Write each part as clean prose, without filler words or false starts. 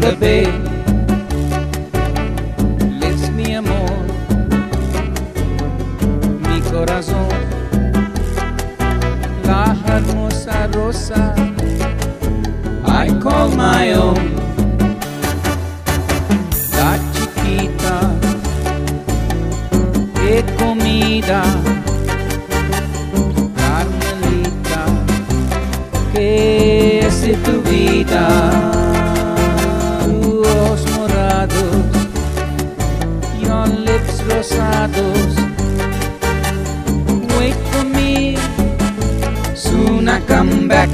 saber, lives mi amor, mi corazón, la hermosa rosa I call my own, la chiquita de comida, Carmelita, que es de tu vida. Ojos morados, your lips rosados. Wait for me, soon I come back.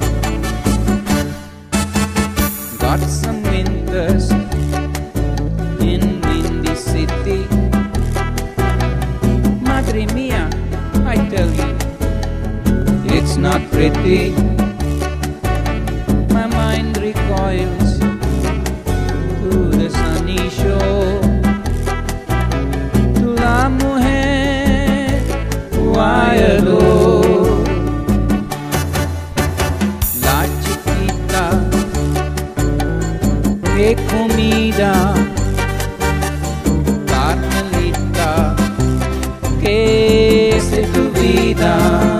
Got some winters in windy city. Madre mia, I tell you, it's not pretty. My mind recoils to the sunny shore, to la mujer who I adore. La chiquita de comida, Carmelita, que es de tu vida.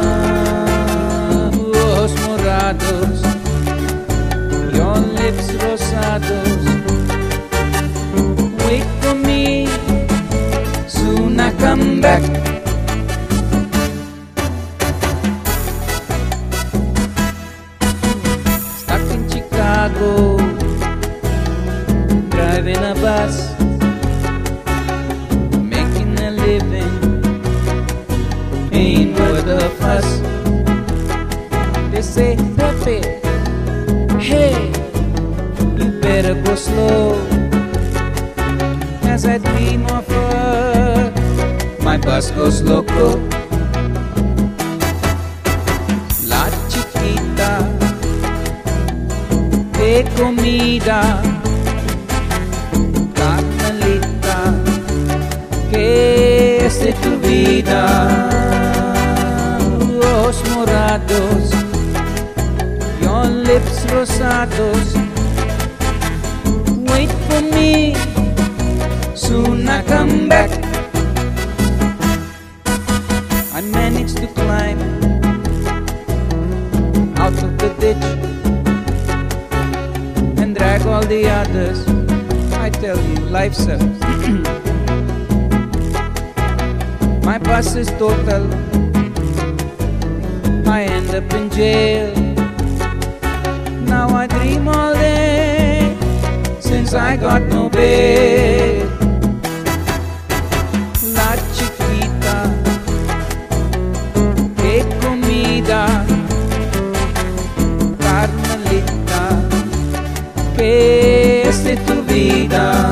Ojos morados, your lips rosados. Wait for me, soon I come back. Stuck in Chicago, driving a bus, making a living, ain't worth a fuss. They say, Pepe, hey, you better go slow. As I dream of her, my bus goes loco. La chiquita de comida, Carmelita, que es de tu vida. Ojos morados, your lips rosados. Wait for me, soon I come back. I managed to climb out of the ditch and drag all the others. I tell you, life sucks. My bus is total, I end up in jail. Now I dream all day, since I got no bail. La chiquita de comida, Carmelita, que es de tu vida.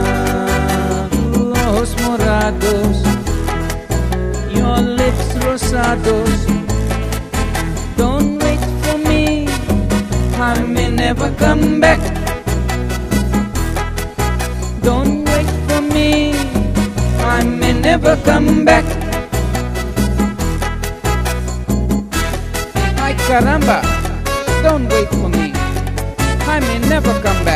Ojos morados, your lips rosados. Don't wait for me, I may never come back. Don't wait for me, I may never come back. Ay caramba, don't wait for me, I may never come back.